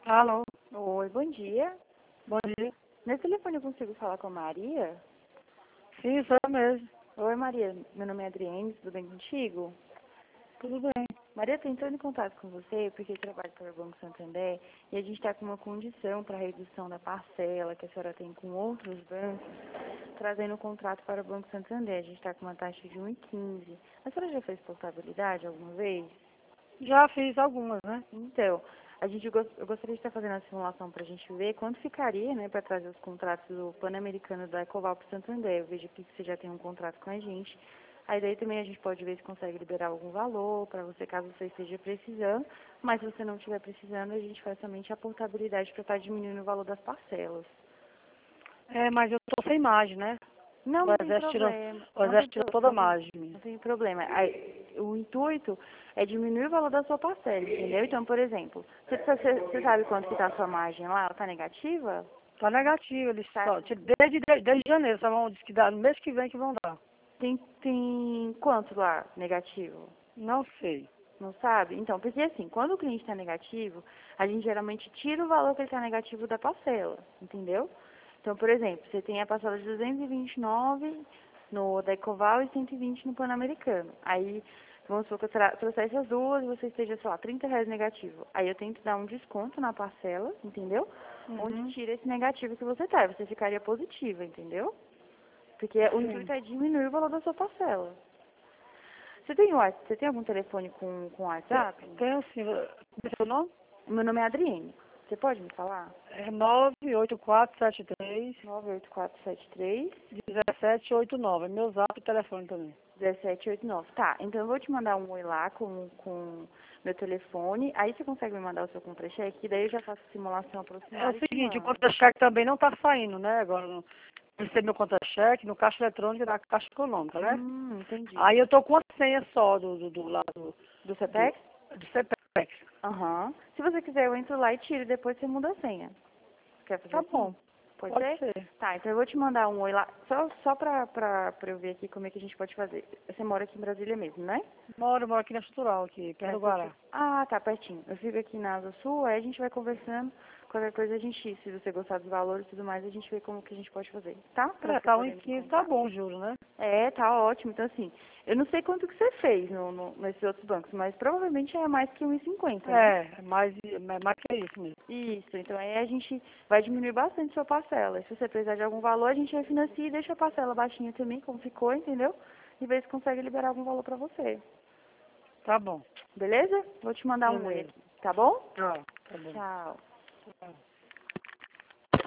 Alô, Oi, bom dia. bom dia. Nesse telefone eu consigo falar com a Maria? Sim, sou eu mesmo. Oi, Maria. Meu nome é Adriane, tudo bem contigo? Tudo bem. Maria, estou entrando em contato com você porque eu trabalho para o Banco Santander e a gente está com uma condição para a redução da parcela que a senhora tem com outros bancos, trazendo um contrato para o Banco Santander. A gente está com uma taxa de 1,15. A senhora já fez portabilidade alguma vez? Já fiz algumas, né? Então, eu gostaria de estar fazendo a simulação para a gente ver quanto ficaria, né, para trazer os contratos do Pan-Americano da Ecoval para o Santander. Eu vejo aqui que você já tem um contrato com a gente. Aí daí também a gente pode ver se consegue liberar algum valor para você, caso você esteja precisando. Mas se você não estiver precisando, a gente faz somente a portabilidade para estar diminuindo o valor das parcelas. É, mas eu tô sem imagem, né? Não, O não tem exército tirou, problema. o exército tirou toda a imagem de Não mim. tem problema. O intuito é diminuir o valor da sua parcela, entendeu? Então, por exemplo, você sabe quanto que está a sua margem lá? Ela está negativa? Tá negativo, eles Tá. só, desde janeiro, só vão dizer que dá, no mês que vem que vão dar. Tem quanto lá negativo? Não sei. Não sabe? Então, porque assim, quando o cliente está negativo, a gente geralmente tira o valor que ele está negativo da parcela, entendeu? Então, por exemplo, você tem a parcela de 229 no da Ecoval e 120 no Pan-Americano. Aí, vamos supor que eu trouxesse as duas e você esteja, sei lá, R$ 30 negativo. Aí eu tento dar um desconto na parcela, entendeu? Onde Uhum. tira esse negativo que você tá. Você ficaria positiva, entendeu? Porque o Sim. intuito é diminuir o valor da sua parcela. Você tem algum telefone com WhatsApp? Tem assim, como é seu nome? Meu nome é Adriene. Você pode me falar? É 98473 98473 1789. É meu zap e telefone também. 1789. Tá, então eu vou te mandar um oi lá com meu telefone. Aí você consegue me mandar o seu contra-cheque, daí eu já faço a simulação É o aproximada e te seguinte, o mando. contra-cheque também não tá saindo, né? Agora, recebi meu contra-cheque no caixa eletrônico da Caixa Econômica, né? Entendi. Aí eu tô com a senha só do lado Do do, CPEX? do CPEX. Aham. Se você quiser, eu entro lá e tiro e depois você muda a senha. Quer fazer Tá assim? bom, Pode pode ser? ser. Tá, então eu vou te mandar um oi lá, só pra eu ver aqui como é que a gente pode fazer. Você mora aqui em Brasília mesmo, né? Moro aqui na Estrutural, aqui, perto do Guará. Ah, tá, pertinho. Eu fico aqui na Asa Sul, aí a gente vai conversando. Qualquer coisa a gente, se você gostar dos valores e tudo mais, a gente vê como que a gente pode fazer, tá? Pra É, você tá um poder e me 15, tá contar. bom, juro, né? É, tá ótimo. Então, assim, eu não sei quanto que você fez nesses outros bancos, mas provavelmente é mais que 1,50, né? Mais que isso mesmo. Isso, então aí a gente vai diminuir bastante sua parcela. E se você precisar de algum valor, a gente refinancia e deixa a parcela baixinha também, como ficou, entendeu? E vê se consegue liberar algum valor pra você. Tá bom, Beleza? Vou te mandar um oi beleza. aqui, tá bom? Tá bom. Tchau. Tchau.